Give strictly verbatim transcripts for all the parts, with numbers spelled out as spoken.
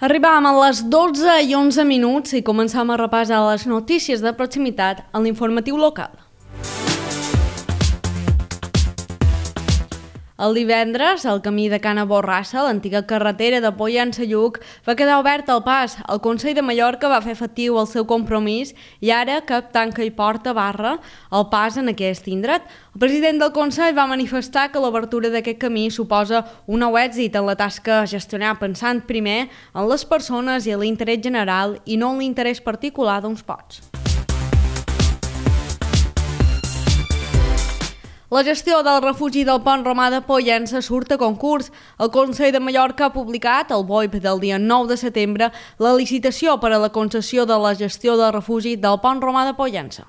Arribàvem a les dotze i onze minuts i començàvem a repassar les notícies de proximitat en l'informatiu local. El divendres, el camí de Cana Borrassa, l'antiga carretera de Pollença-Lluc, va quedar obert al pas. El Consell de Mallorca va fer efectiu el seu compromís i ara cap tanca i porta barra el pas en aquest indret. El president del Consell va manifestar que l'obertura d'aquest camí suposa un nou èxit en la tasca a gestionar pensant primer en les persones i en l'interès general i no en l'interès particular d'uns pocs. La gestió del refugi del Pont Romà de Pollença surt a concurs. El Consell de Mallorca ha publicat, el B O I P del dia nou de setembre, la licitació per a la concessió de la gestió del refugi del Pont Romà de Pollença.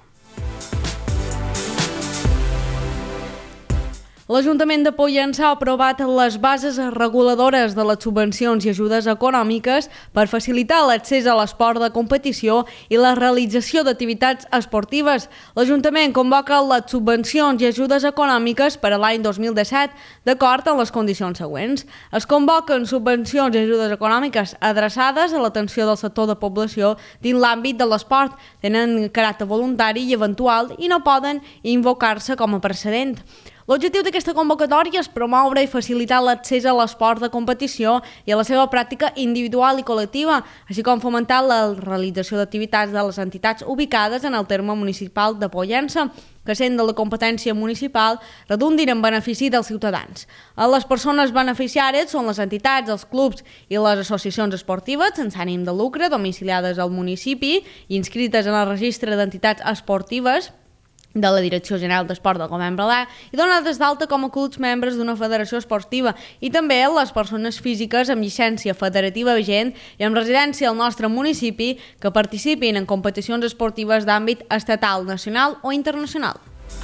L'Ajuntament de Pollença ha aprovat les bases reguladores de les subvencions i ajudes econòmiques per facilitar l'accés a l'esport de competició i la realització d'activitats esportives. L'Ajuntament convoca les subvencions i ajudes econòmiques per a l'any dos mil disset d'acord amb les condicions següents. Es convoquen subvencions i ajudes econòmiques adreçades a l'atenció del sector de població dins l'àmbit de l'esport, tenen caràcter voluntari i eventual i no poden invocar-se com a precedent. L'objectiu d'aquesta convocatòria és promoure i facilitar l'accés a l'esport de competició i a la seva pràctica individual i col·lectiva, així com fomentar la realització d'activitats de les entitats ubicades en el terme municipal de Pollença, que sent de la competència municipal redundin en benefici dels ciutadans. Les persones beneficiàries són les entitats, els clubs i les associacions esportives sense ànim de lucre domiciliades al municipi i inscrites en el registre d'entitats esportives de la Direcció General d'Esport del Govern Balear i donades d'alta com a clubs membres d'una federació esportiva i també les persones físiques amb llicència federativa vigent i amb residència al nostre municipi que participin en competicions esportives d'àmbit estatal, nacional o internacional.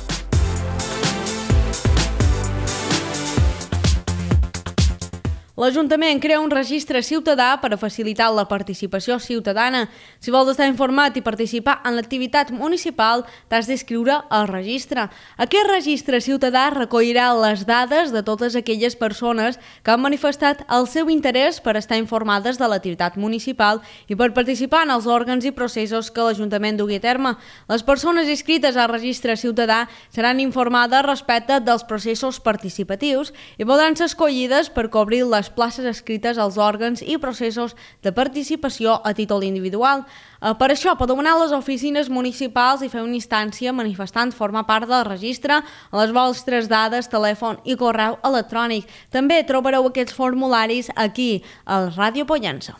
L'Ajuntament crea un registre ciutadà per a facilitar la participació ciutadana. Si vols estar informat i participar en l'activitat municipal, t'has d'inscriure al registre. Aquest registre ciutadà recollirà les dades de totes aquelles persones que han manifestat el seu interès per estar informades de l'activitat municipal i per participar en els òrgans i processos que l'Ajuntament dugui a terme. Les persones inscrites al registre ciutadà seran informades respecte dels processos participatius i podran ser escollides per cobrir les places escrites als òrgans i processos de participació a títol individual. Per això podeu anar a les oficines municipals i fer una instància manifestant formar part del registre a les vostres dades, telèfon i correu electrònic. També trobareu aquests formularis aquí, al Ràdio Pollença.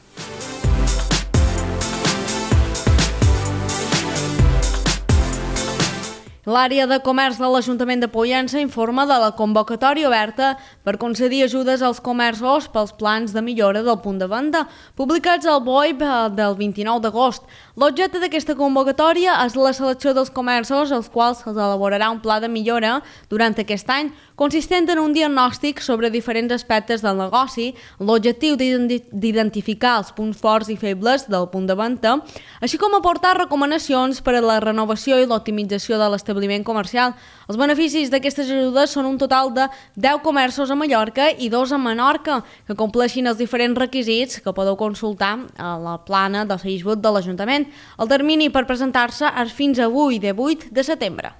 L'àrea de comerç de l'Ajuntament de Pollença informa de la convocatòria oberta per concedir ajudes als comerços pels plans de millora del punt de venda, publicats al B O I P del vint-i-nou d'agost. L'objecte d'aquesta convocatòria és la selecció dels comerços als quals se'ls elaborarà un pla de millora durant aquest any, consistent en un diagnòstic sobre diferents aspectes del negoci, l'objectiu d'identificar els punts forts i febles del punt de venda, així com aportar recomanacions per a la renovació i l'optimització de l'establiment comercial. Els beneficis d'aquestes ajudes són un total de deu comerços a Mallorca i dos a Menorca, que compleixin els diferents requisits que podeu consultar a la plana de Facebook de l'Ajuntament. El termini per presentar-se és fins avui, divuit de setembre.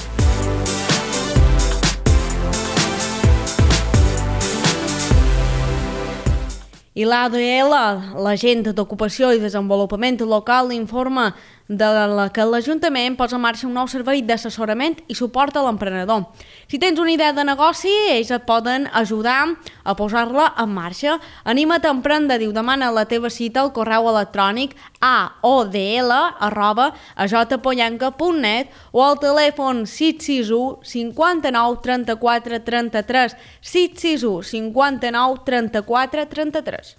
I l'A D L, l'Agent d'Ocupació i Desenvolupament Local, informa de la que l'Ajuntament posa en marxa un nou servei d'assessorament i suport a l'emprenedor. Si tens una idea de negoci, ells et poden ajudar a posar-la en marxa. Anima't a emprendre, diu, demana la teva cita al correu electrònic a o d l arroba a j pollenca punt net o al telèfon sis sis u cinquanta-nou trenta-quatre trenta-tres, sis sis u cinquanta-nou trenta-quatre trenta-tres.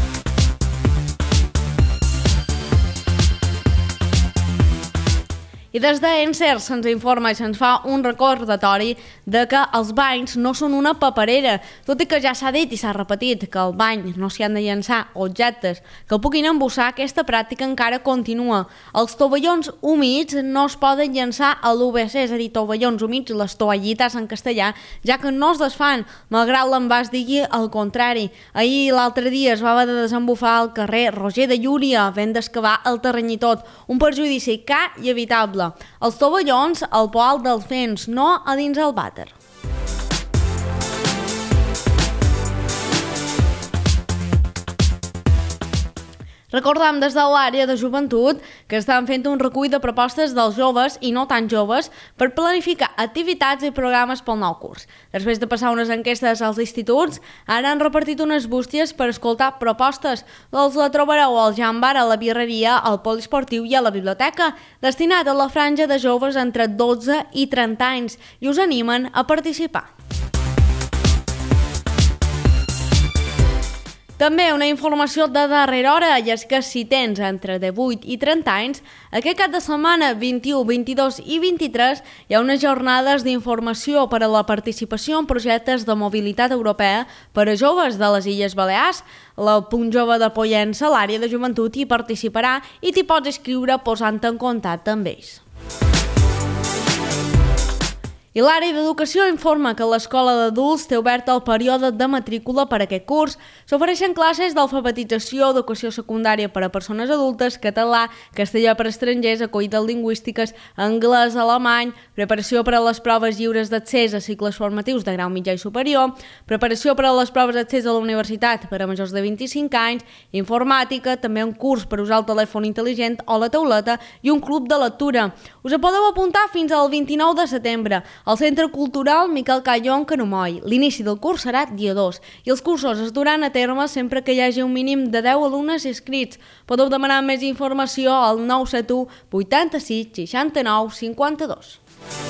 I I des d'Encer se'ns informa i se'ns fa un recordatori de que els banys no són una paperera, tot i que ja s'ha dit i s'ha repetit que al bany no s'hi han de llançar objectes que puguin embussar, aquesta pràctica encara continua. Els tovallons humits no es poden llançar a l'U B C, és a dir, tovallons humits, les toallites en castellà, ja que no es desfan, malgrat l'envàs digui el contrari. Ahir l'altre dia es va haver de desembufar al carrer Roger de Llúria, havent d'excavar el terreny i tot, un perjudici car i evitable. Els tovallons al poal dels fens, no a dins el vàter. Recordam des de l'àrea de joventut que estan fent un recull de propostes dels joves i no tan joves per planificar activitats i programes pel nou curs. Després de passar unes enquestes als instituts, ara han repartit unes bústies per escoltar propostes. Els la trobareu al Jambar, a la birreria, al poliesportiu i a la biblioteca, destinat a la franja de joves entre dotze i trenta anys, i us animen a participar. També una informació de darrera hora, i és que si tens entre divuit i trenta anys, aquest cap de setmana vint-i-u, vint-i-dos i vint-i-tres hi ha unes jornades d'informació per a la participació en projectes de mobilitat europea per a joves de les Illes Balears. La Punt Jove de Pollença, l'àrea de joventut, hi participarà i t'hi pots inscriure posant-te en contacte amb ells. I l'àrea d'educació informa que l'escola d'adults té obert el període de matrícula per aquest curs. S'ofereixen classes d'alfabetització, educació secundària per a persones adultes, català, castellà per a estrangers, acollides lingüístiques, anglès, alemany, preparació per a les proves lliures d'accés a cicles formatius de grau mitjà i superior, preparació per a les proves d'accés a la universitat per a majors de vint-i-cinc anys, informàtica, també un curs per usar el telèfon intel·ligent o la tauleta i un club de lectura. Us hi podeu apuntar fins al vint-i-nou de setembre. Al Centre Cultural Miquel Callón, Canumoi. L'inici del curs serà dia dos i els cursos es duran a terme sempre que hi hagi un mínim de deu alumnes inscrits. Podeu demanar més informació al nou set u, vuitanta-sis, seixanta-nou, cinquanta-dos.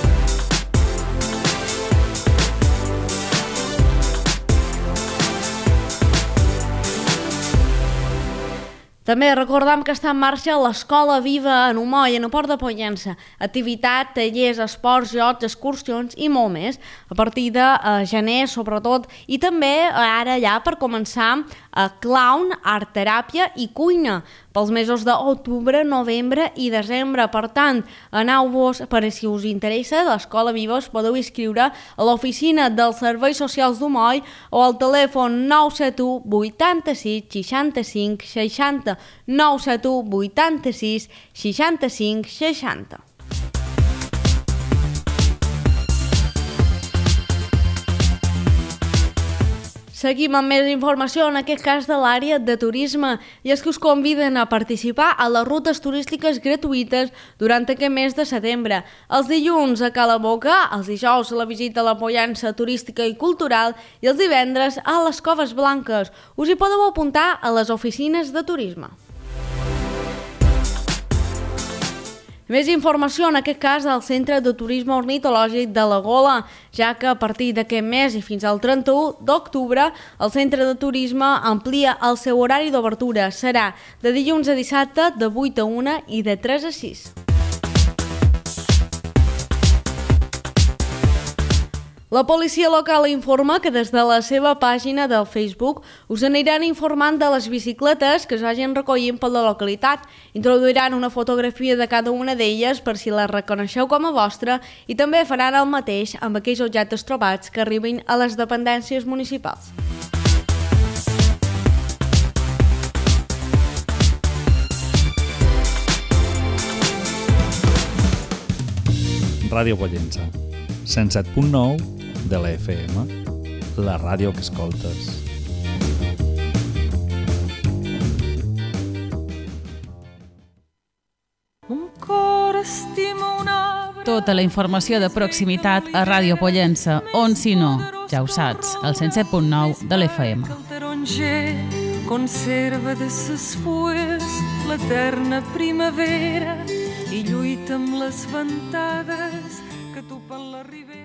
També recordam que està en marxa l'Escola Viva en Humoi, en el Port de Pollença. Activitat, tallers, esports, jocs, excursions i molt més. A partir de eh, gener, sobretot, i també ara ja per començar a clown, art teràpia i cuina pels mesos d'octubre, novembre i desembre. Per tant, aneu-vos, per si us interessa, l'Escola Viva us podeu inscriure a l'oficina dels Serveis Socials d'Humoi o al telèfon nou set u, vuitanta-sis, seixanta-cinc, seixanta, nou set u, vuitanta-sis, seixanta-cinc, seixanta. Seguim amb més informació, en aquest cas de l'àrea de turisme, i és que us conviden a participar a les rutes turístiques gratuïtes durant aquest mes de setembre. Els dilluns a Cala Boca, els dijous la visita a la Pollença turística i cultural i els divendres a les Coves Blanques. Us hi podeu apuntar a les oficines de turisme. Més informació, en aquest cas, al Centre de Turisme Ornitològic de la Gola, ja que a partir d'aquest mes i fins al trenta-u d'octubre, el Centre de Turisme amplia el seu horari d'obertura. Serà de dilluns a dissabte, de vuit a una i de tres a sis. La policia local informa que des de la seva pàgina del Facebook us aniran informant de les bicicletes que es vagin recollint per la localitat. Introduiran una fotografia de cada una d'elles per si les reconeixeu com a vostra i també faran el mateix amb aquells objectes trobats que arribin a les dependències municipals. Ràdio Pollença, cent set punt nou de la F M, la ràdio que escoltes. Tota la informació de proximitat a Ràdio Pollença, on si no, ja ho saps, al cent set punt nou de l'F M. Conserva de ses fulles l'eterna primavera i lluita amb les ventades que topen la ribera.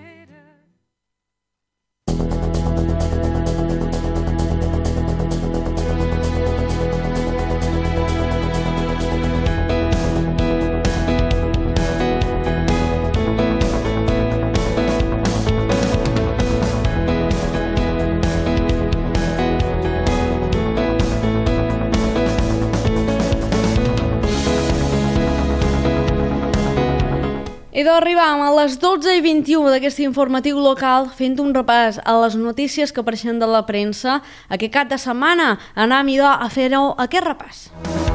I d'arribam a les dotze i vint-i-u d'aquest informatiu local fent un repàs a les notícies que apareixen de la premsa. Aquest cap de setmana anem idò a fer-ho aquest repàs.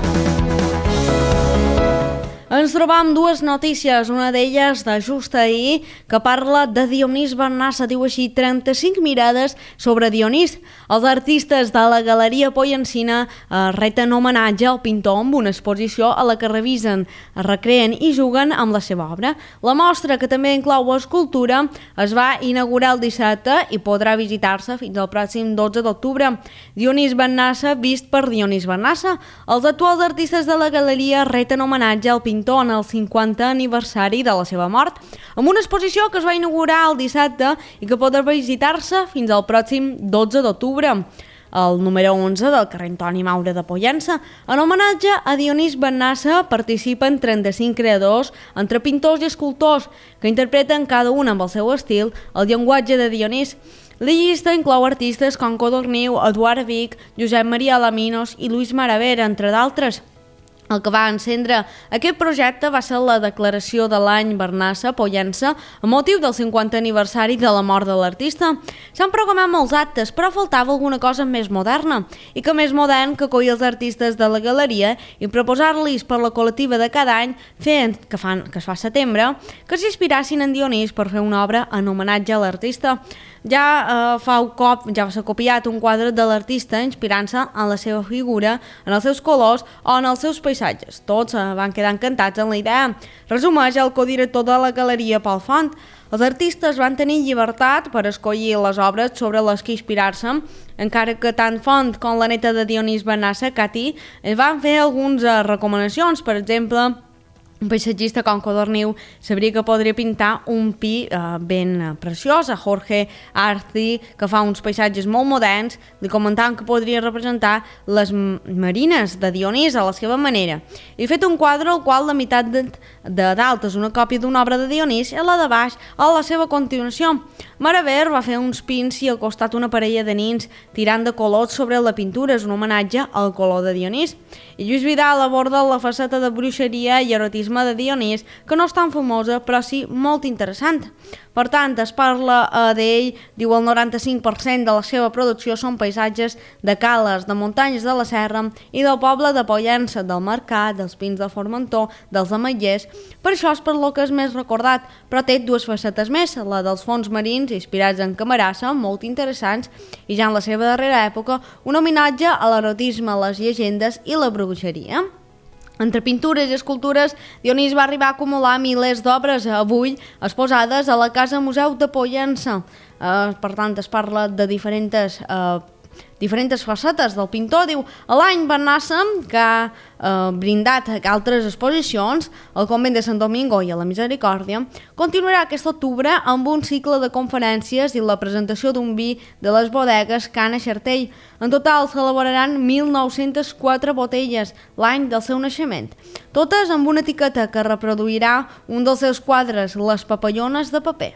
Ens trobam dues notícies, una d'elles de just ahir, que parla de Dionís Bernassa, diu així, trenta-cinc mirades sobre Dionís. Els artistes de la Galeria Pollancina eh, reten homenatge al pintor amb una exposició a la que revisen, recreen i juguen amb la seva obra. La mostra, que també inclou escultura, es va inaugurar el dissabte i podrà visitar-se fins al pròxim dotze d'octubre. Dionís Bernassa, vist per Dionís Bernassa. Els actuals artistes de la galeria reten homenatge al pintor en el cinquantè aniversari de la seva mort, amb una exposició que es va inaugurar el dissabte i que podrà visitar-se fins al pròxim dotze d'octubre. El número onze del carrer Antoni Maura de Pollença. En homenatge a Dionís Bernassa participen trenta-cinc creadors, entre pintors i escultors, que interpreten cada un amb el seu estil el llenguatge de Dionís. La llista inclou artistes com Codorniu, Eduard Vic, Josep Maria Alaminos i Lluís Maravera, entre d'altres. El que va encendre aquest projecte va ser la declaració de l'any Bernassa Pollença a motiu del cinquantè aniversari de la mort de l'artista. S'han programat molts actes, però faltava alguna cosa més moderna, i que més modern que acollir els artistes de la galeria i proposar-los per la col·lectiva de cada any, fent, que, fan, que es fa a setembre, que s'inspirassin en Dionís per fer una obra en homenatge a l'artista. Ja eh, fa un cop ja va ser copiat un quadre de l'artista inspirant-se en la seva figura, en els seus colors o en els seus paisatges. Tots eh, van quedar encantats amb la idea. Resumeix el codirector de la galeria, Pol Font. Els artistes van tenir llibertat per escollir les obres sobre les que inspirar-se, encara que tant Font com la neta de Dionís Bernassa, Cati, van fer algunes eh, recomanacions. Per exemple, un paisatgista com Codorniu sabria que podria pintar un pi eh, ben preciós. A Jorge Arci, que fa uns paisatges molt moderns, li comentaven que podria representar les marines de Dionís a la seva manera. He fet un quadre al qual la meitat de, de dalt és una còpia d'una obra de Dionís i la de baix a la seva continuació. Maraver va fer uns pins i al costat una parella de nins tirant de colors sobre la pintura, és un homenatge al color de Dionís. I Lluís Vidal aborda la faceta de bruixeria i erotisme de Dionís, que no és tan famosa, però sí molt interessant. Per tant, es parla eh, d'ell, diu el noranta-cinc per cent de la seva producció són paisatges de cales, de muntanyes de la serra i del poble de Pollença, del Mercat, dels Pins de Formentor, dels Ametllers. Per això és per lo que és més recordat, però té dues facetes més, la dels fons marins inspirats en Camarassa, molt interessants, i ja en la seva darrera època, un homenatge a l'erotisme, les llegendes i la bruixeria. Entre pintures i escultures, Dionís va arribar a acumular milers d'obres, avui exposades a la Casa Museu de Pollença. Eh, per tant, es parla de diferents, eh, diferents facetes del pintor. Diu, l'any Bernassa, que ha eh, brindat altres exposicions al Convent de Sant Domingo i a la Misericòrdia, continuarà aquest octubre amb un cicle de conferències i la presentació d'un vi de les bodegues Cana Xartell. En total s'elaboraran mil nou-centes quatre botelles, l'any del seu naixement, totes amb una etiqueta que reproduirà un dels seus quadres, les papallones de paper.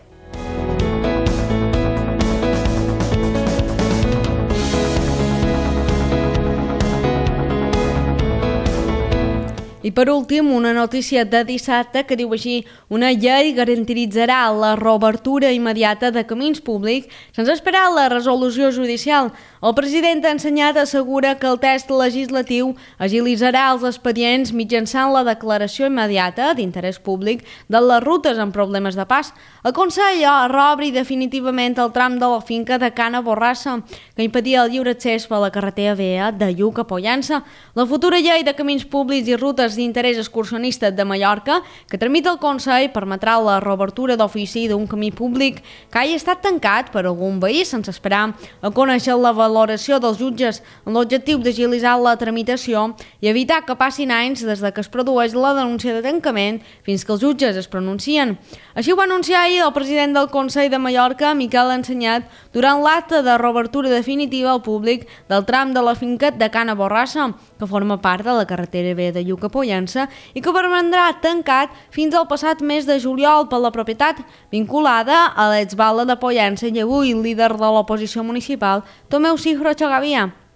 I per últim, una notícia de dissabte que diu així: una llei garantitzarà la reobertura immediata de camins públics sense esperar la resolució judicial. El president ha ensenyat assegura que el text legislatiu agilitzarà els expedients mitjançant la declaració immediata d'interès públic de les rutes amb problemes de pas. El Consell reobri definitivament el tram de la finca de Cana Borrassa, que impedia el lliure accés per la carretera vea de Lluc a Pollença. La futura llei de camins públics i rutes d'interès excursionista de Mallorca, que tramita el Consell, permetrà la reobertura d'ofici d'un camí públic que hagi estat tancat per algun veí sense esperar a conèixer la valoració dels jutges, amb l'objectiu d'agilitzar la tramitació i evitar que passin anys des de que es produeix la denúncia de tancament fins que els jutges es pronuncien. Així ho va anunciar ahir el president del Consell de Mallorca, Miquel Ensenyat, durant l'acte de reobertura definitiva al públic del tram de la finca de Cana Borrassa, que forma part de la carretera vea de Lluc a Pollença i que permandrà tancat fins al passat mes de juliol per la propietat vinculada a l'exbala de Pollença i avui líder de l'oposició municipal, Tomeu Cifro Xagavia.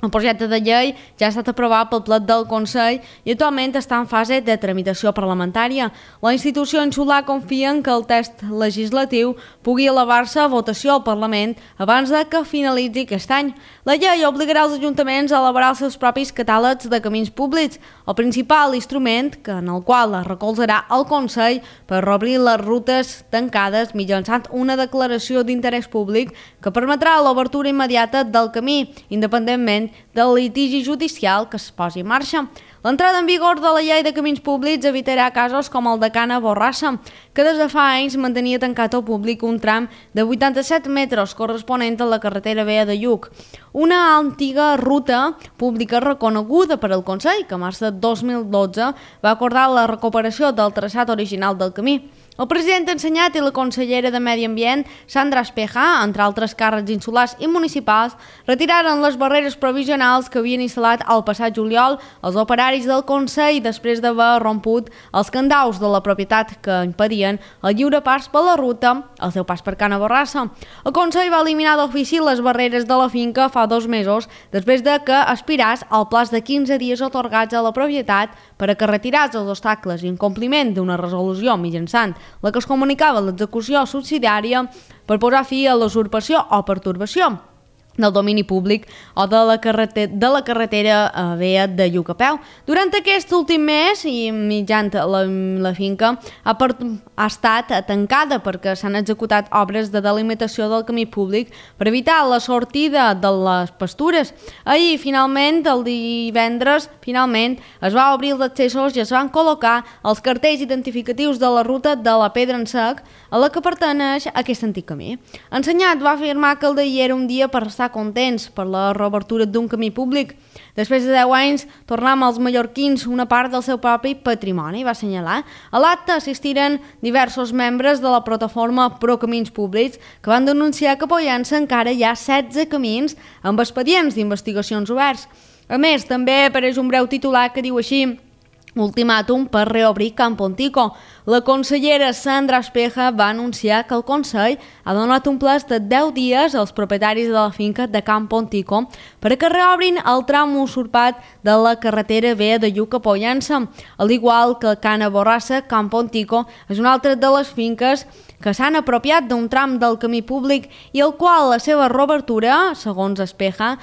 El projecte de llei ja ha estat aprovat pel ple del Consell i actualment està en fase de tramitació parlamentària. La institució insular confia en que el text legislatiu pugui elevar-se a votació al Parlament abans de que finalitzi aquest any. La llei obligarà els ajuntaments a elaborar els seus propis catàlegs de camins públics, el principal instrument que en el qual es recolzarà el Consell per reobrir les rutes tancades mitjançant una declaració d'interès públic que permetrà l'obertura immediata del camí, independentment del litigi judicial que es posi en marxa. L'entrada en vigor de la llei de camins públics evitarà casos com el de Cana Borrassa, que des de fa anys mantenia tancat al públic un tram de vuitanta-set metres corresponent a la carretera vella de Lluc. Una antiga ruta pública reconeguda per al Consell, que a març de dos mil dotze va acordar la recuperació del traçat original del camí. El president Ensenyat i la consellera de Medi Ambient, Sandra Espeja, entre altres càrrecs insulars i municipals, retiraren les barreres provisionals que havien instal·lat al passat juliol els operaris del Consell després d'haver romput els candaus de la propietat que impedien el lliure pas per la ruta, el seu pas per Cana Borrassa. El Consell va eliminar d'ofici les barreres de la finca fa dos mesos després de que aspiràs al plaç de quinze dies otorgats a la propietat per a que retirats els obstacles i en compliment d'una resolució mitjançant la que es comunicava l'execució subsidiària per posar fi a l'usurpació o pertorbació del domini públic o de la, carreter de la carretera a vella de Lluc a peu. Durant aquest últim mes i mitjant la, la finca ha, per, ha estat tancada perquè s'han executat obres de delimitació del camí públic per evitar la sortida de les pastures. Ahir, finalment, el divendres, finalment, es va obrir els accessos i es van col·locar els cartells identificatius de la ruta de la Pedra en Sec a la que pertaneix aquest antic camí. Ensenyat va afirmar que el d'ahir era un dia per estar contents per la reobertura d'un camí públic. Després de deu anys, tornam als mallorquins una part del seu propi patrimoni, va assenyalar. A l'acte assistiren diversos membres de la plataforma Pro Camins Públics que van denunciar que a Pollença encara hi ha setze camins amb expedients d'investigacions oberts. A més, també apareix un breu titular que diu així: ultimàtum per reobrir Can Pontico. La consellera Sandra Espeja va anunciar que el Consell ha donat un plaç de deu dies als propietaris de la finca de Can Pontico per a que reobrin el tram usurpat de la carretera vella de Lluc a Pollença. Al igual que Cana Borrassa, Can Pontico és una altra de les finques que s'han apropiat d'un tram del camí públic i el qual la seva reobertura, segons Espeja,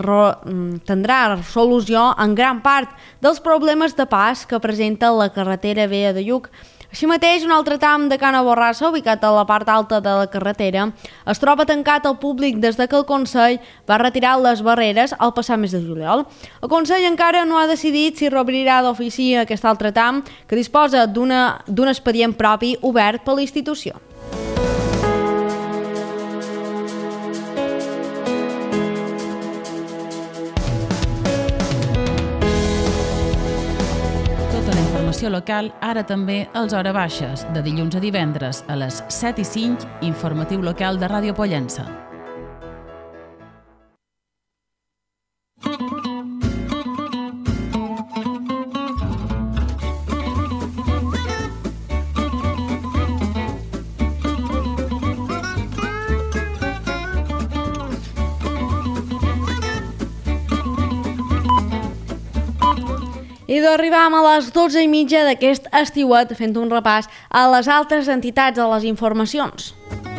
tindrà solució en gran part dels problemes de pas que presenta la carretera vella de Lluc. Així mateix, un altre tram de Cana Borrassa, ubicat a la part alta de la carretera, es troba tancat al públic des de que el Consell va retirar les barreres al passat mes de juliol. El Consell encara no ha decidit si reobrirà d'ofici aquest altre tram, que disposa d'un expedient propi obert per l'institució. Local, ara també als Hora Baixes, de dilluns a divendres a les set i cinc, informatiu local de Ràdio Pollença. I d'arribam a les dotze i mitja d'aquest estiuet fent un repàs a les altres entitats de les informacions.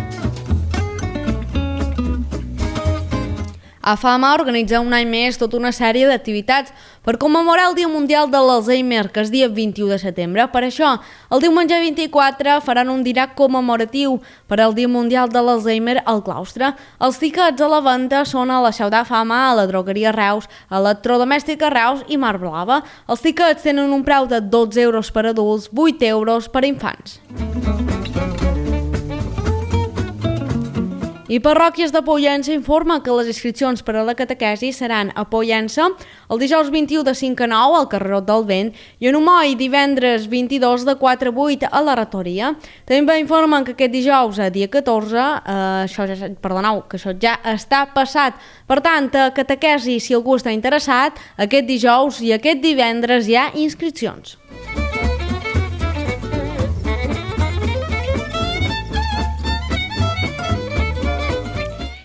AFAMA organitza un any més tota una sèrie d'activitats per commemorar el Dia Mundial de l'Alzheimer, que és dia vint-i-u de setembre. Per això, el diumenge vint-i-quatre faran un dinar commemoratiu per al Dia Mundial de l'Alzheimer al claustre. Els tiquets a la venda són a la seu d'AFAMA, a la drogueria Reus, a l'electrodomèstica Reus i Mar Blava. Els tiquets tenen un preu de dotze euros per adults, vuit euros per infants. I Parròquies de Pollença informa que les inscripcions per a la catequesi seran a Pollença el dijous vint-i-u de cinc a nou al Carrerot del Vent i en Humoi divendres vint-i-dos de quatre a vuit a la Ratoria. També informen que aquest dijous, a dia catorze, eh, això ja, perdoneu, que això ja està passat. Per tant, a catequesi, si algú està interessat, aquest dijous i aquest divendres hi ha inscripcions.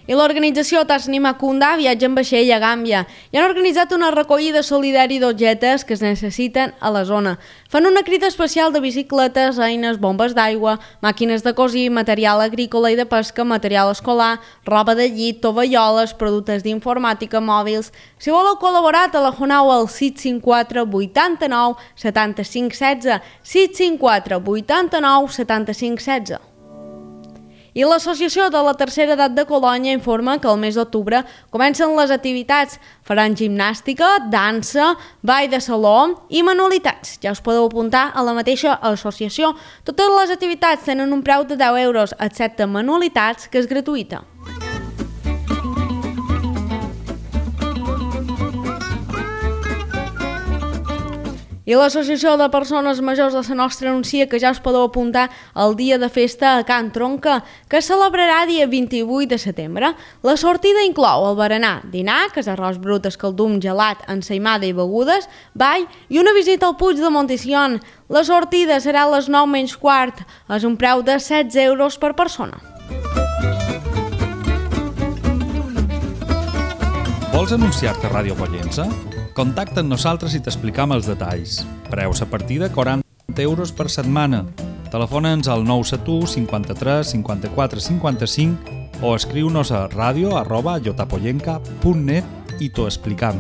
I l'organització Tasnima Kunda viatja en vaixell a Gàmbia i han organitzat una recollida solidària d'objectes que es necessiten a la zona. Fan una crida especial de bicicletes, eines, bombes d'aigua, màquines de cosir, material agrícola i de pesca, material escolar, roba de llit, tovalloles, productes d'informàtica, mòbils. Si voleu col·laborar, telefoneu al sis cinc quatre vuitanta-nou setanta-cinc setze, sis cinc quatre vuitanta-nou setanta-cinc setze. I l'Associació de la Tercera Edat de Colònia informa que el mes d'octubre comencen les activitats. Faran gimnàstica, dansa, ball de saló i manualitats. Ja us podeu apuntar a la mateixa associació. Totes les activitats tenen un preu de deu euros, excepte manualitats, que és gratuïta. I l'Associació de Persones Majors de la Nostra anuncia que ja us podeu apuntar al dia de festa a Can Tronca, que es celebrarà dia vint-i-vuit de setembre. La sortida inclou el berenar, dinar, que és arròs brut, escaldum, gelat, ensaïmada i begudes, ball i una visita al Puig de Montesión. La sortida serà a les nou menys quart, és un preu de setze euros per persona. Vols anunciar-te a Ràdio Pollença? Contacta amb nosaltres i t'explicam els detalls. Preus a partir de quaranta euros per setmana. Telefona'ns al nou set u cinquanta-tres cinquanta-quatre cinquanta-cinc o escriu-nos a radio arroba llotapollenca punt net i t'ho explicam.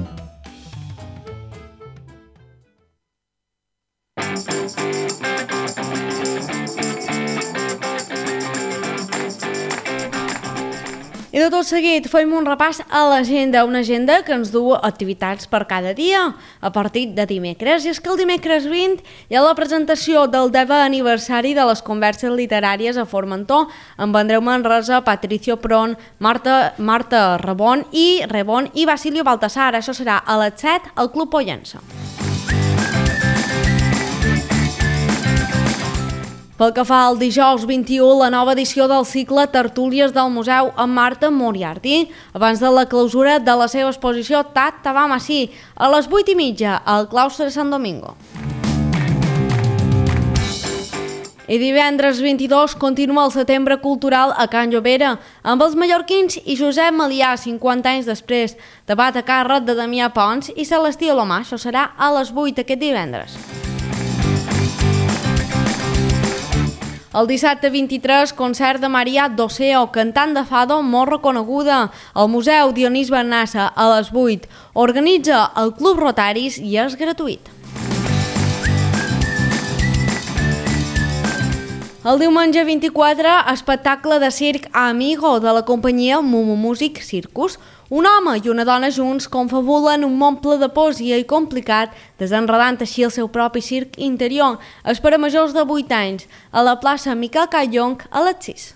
I de tot seguit fem un repàs a l'agenda, una agenda que ens du activitats per cada dia, a partir de dimecres. I és que el dimecres vint hi ha la presentació del dèsè aniversari de les converses literàries a Formentor, amb Andreu Manresa, Patricio Pron, Marta, Marta Rebon i Rebon i Basilio Baltasar. Això serà a les set al Club Pollença. Pel que fa al dijous vint-i-u, la nova edició del cicle Tertúlies del Museu amb Marta Moriarty, abans de la clausura de la seva exposició Tat Tavam Así, a les vuit i mitja, al claustre de Sant Domingo. I divendres vint-i-dos continua el setembre cultural a Can Llobera, amb els mallorquins i Josep Malià, cinquanta anys després, debat a càrrec de Damià Pons i Celestí Alomà. Això serà a les vuit aquest divendres. El dissabte vint-i-tres, concert de Maria Doceo, cantant de fado molt reconeguda, al Museu Dionís Bernassa a les vuit. Organitza el Club Rotaris i és gratuït. El diumenge vint-i-quatre, espectacle de circ Amigo de la companyia Mumu Music Circus. Un home i una dona junts confabulen un món ple de poesia i complicat, desenredant així el seu propi circ interior. És per a majors de vuit anys, a la plaça Miquel Callonc, a les sis.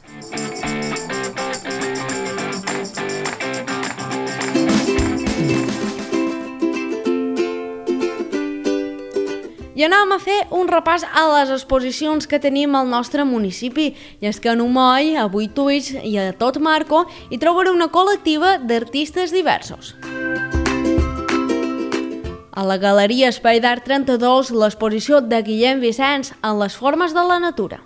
I anem a fer un repàs a les exposicions que tenim al nostre municipi. I és que a Numoll, a Buituix i a Tot Marco hi trobaré una col·lectiva d'artistes diversos. A la Galeria Espai d'Art trenta-dos, l'exposició de Guillem Vicenç en les formes de la natura.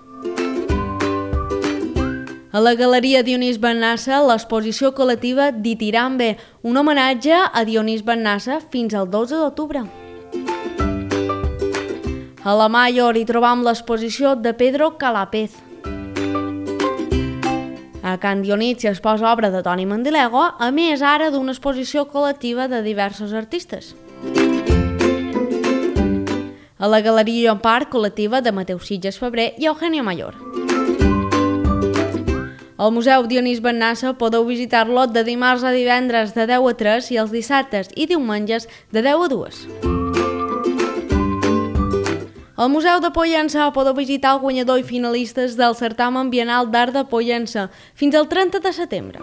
A la Galeria Dionís Bernassa, l'exposició col·lectiva Ditirambe, un homenatge a Dionís Bernassa fins al dotze d'octubre. A la Mayor hi trobam l'exposició de Pedro Calapez. A Can Dionís hi exposa obra de Toni Mandilego, a més ara d'una exposició col·lectiva de diversos artistes. A la Galeria Llompart, col·lectiva de Mateu Sitges Febrer i Eugenio Mayor. Al Museu Dionís Bernassa podeu visitar-lo de dimarts a divendres de deu a tres i els dissabtes i diumenges de deu a dues. Al Museu de Pollença podeu visitar el guanyador i finalistes del certamen bienal d'art de Pollença fins al trenta de setembre.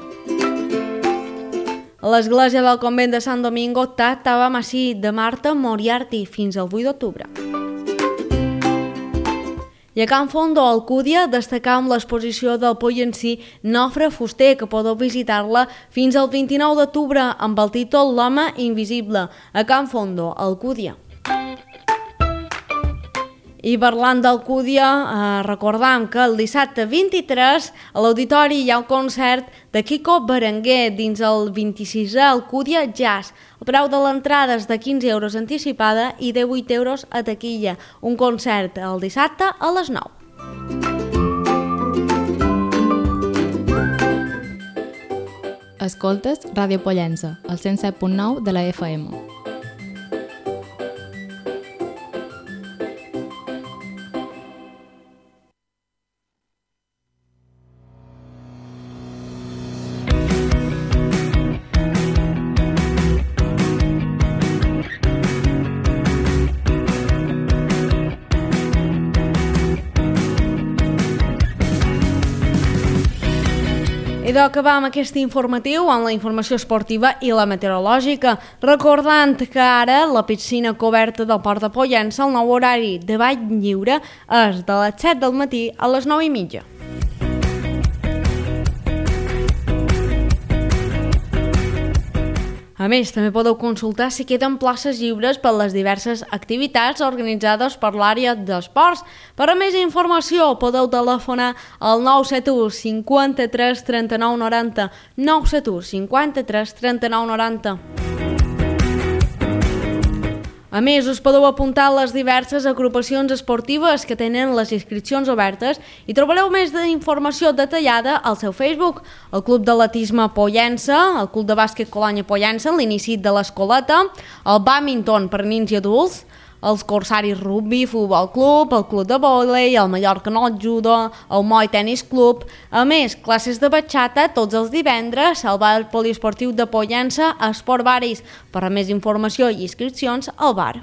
A l'església del convent de Sant Domingo, Tat Tavam Así, de Marta Moriarty, fins al vuit d'octubre. I a Can Fondo, a Alcúdia, destacam l'exposició del pollencí Nofre Fuster, que podeu visitar-la fins al vint-i-nou d'octubre amb el títol L'home invisible, a Can Fondo, a Alcúdia. I parlant d'Alcúdia, eh, recordam que el dissabte vint-i-tres a l'Auditori hi ha un concert de Quico Berenguer dins el vint-i-sisè Alcúdia Jazz. El preu de l'entrada és de quinze euros anticipada i de vuit euros a taquilla. Un concert el dissabte a les nou. Escoltes Ràdio Pollença, al cent set punt nou de la F M. I d'acabar amb aquest informatiu amb la informació esportiva i la meteorològica, recordant que ara la piscina coberta del Port de Pollença, el nou horari de ball lliure és de les set del matí a les nou i mitja. A més, també podeu consultar si queden places lliures per les diverses activitats organitzades per l'àrea d'esports. Per a més informació podeu telefonar al nou set u cinquanta-tres trenta-nou noranta, nou set u cinquanta-tres trenta-nou noranta. A més, us podeu apuntar a les diverses agrupacions esportives que tenen les inscripcions obertes i trobareu més d'informació detallada al seu Facebook. El Club d'Atletisme Pollença, el Club de Bàsquet Colònia Pollença, l'inici de l'escoleta, el bàdminton per nins i adults, els Corsaris Rugby Futbol Club, el Club de Vòlei, el Mallorca Not Judo, el Moi Tenis Club. A més, classes de batxata tots els divendres al bar poliesportiu de Pollença a Esport Baris. Per a més informació i inscripcions al bar.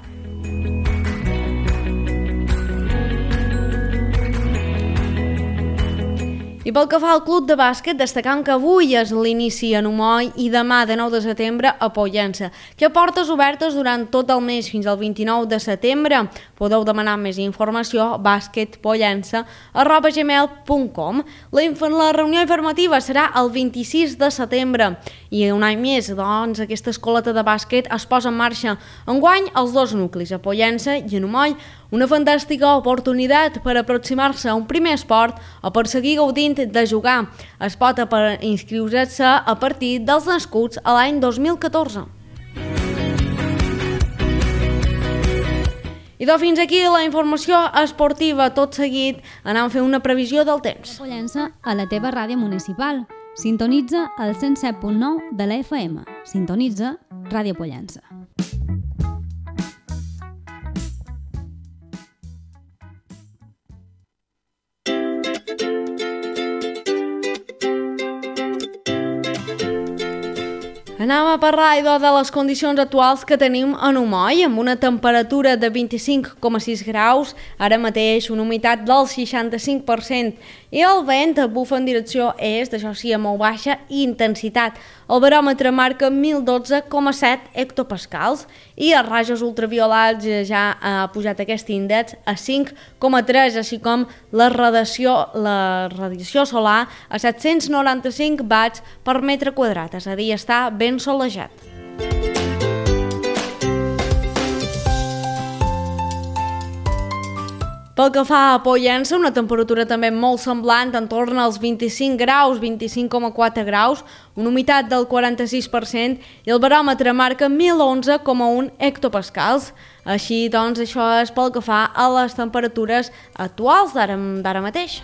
I pel que fa al club de bàsquet, destacant que avui és l'inici a Numoi i demà de nou de setembre a Pollença, que ha portes obertes durant tot el mes fins al vint-i-nou de setembre. Podeu demanar més informació a basquetpollença arroba gmail punt com. La, la reunió informativa serà el vint-i-sis de setembre i un any més, doncs, aquesta escoleta de bàsquet es posa en marxa. Enguany, els dos nuclis, a Pollença i a Numoi. Una fantàstica oportunitat per aproximar-se a un primer esport o per seguir gaudint de jugar. Es pot inscriure-se a partir dels nascuts a l'any dos mil catorze. I doncs fins aquí la informació esportiva. Tot seguit anem a fer una previsió del temps. Pollença a la teva ràdio municipal. Sintonitza el cent set punt nou de la F M. Sintonitza Ràdio Pollença. Anem a parlar idò, de les condicions actuals que tenim a Numoi, amb una temperatura de vint-i-cinc coma sis graus, ara mateix una humitat del seixanta-cinc per cent, i el vent bufa en direcció est, això sí, a molt baixa intensitat. El baròmetre marca mil dotze coma set hectopascals i els rajos ultraviolats ja ha pujat aquest índex a cinc coma tres, així com la radiació, la radiació solar a set-cents noranta-cinc watts per metre quadrat, és a dir, està ben solejat. Pel que fa a Pollença, una temperatura també molt semblant, en torn als vint-i-cinc graus, vint-i-cinc coma quatre graus, una humitat del quaranta-sis per cent i el baròmetre marca mil onze coma un hectopascals. Així, doncs, això és pel que fa a les temperatures actuals d'ara mateix.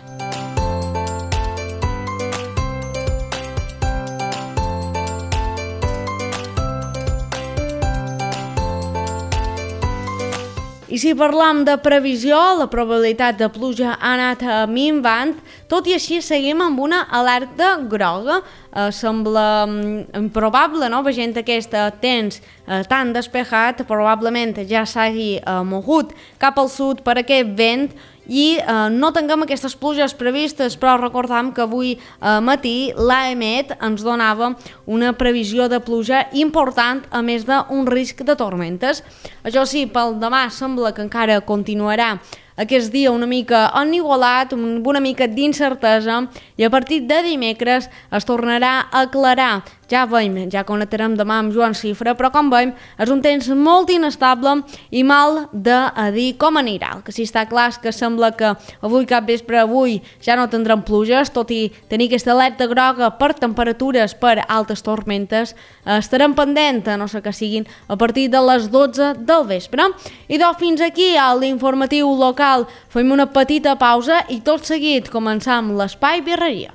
I si parlam de previsió, la probabilitat de pluja ha anat minvant, tot i així seguim amb una alerta groga. Eh, sembla improbable, no?, veient aquest temps eh, tan despejat, probablement ja s'hagi eh, mogut cap al sud per aquest vent i eh, no tinguem aquestes pluges previstes, però recordam que avui eh, matí l'AEMET ens donava una previsió de pluja important, a més d'un risc de tormentes. Això sí, pel demà sembla que encara continuarà aquest dia una mica ennuvolat, una mica d'incertesa, i a partir de dimecres es tornarà a aclarar. ja veiem, ja connectarem demà amb Joan Cifra, però com veiem és un temps molt inestable i mal de a dir com anirà. El que sí està clar és que sembla que avui cap vespre avui ja no tindrem pluges, tot i tenir aquesta alerta groga per temperatures per altes tormentes. Estarem pendents, a no ser que siguin a partir de les dotze del vespre. I doncs fins aquí a l'informatiu local. Fem una petita pausa i tot seguit començam l'espai birreria.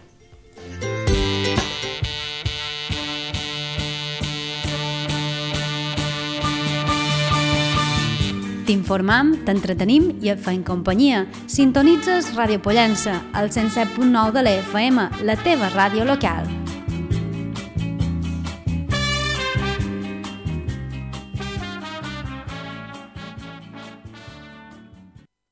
T'informam, t'entretenim i et faim companyia. Sintonitzes Ràdio Pollença, al cent set punt nou de la F M, la teva ràdio local.